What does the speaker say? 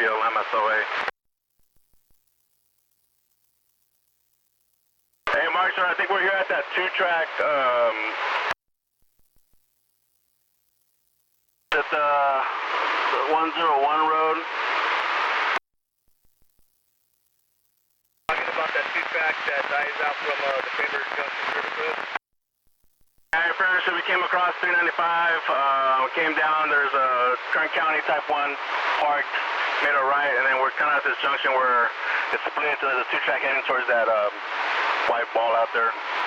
Bakersfield, MSOA. Hey, Marshall, I think we're here at that two-track, at the 101 road. Talking about that two-track that dies out from the Faber Junction Service Road. Alright, first we came across 395, came down, there's a Kern County Type 1 parked, made a right, and then we're kind of at this junction where it's split, so there's a two-track heading towards that white ball out there.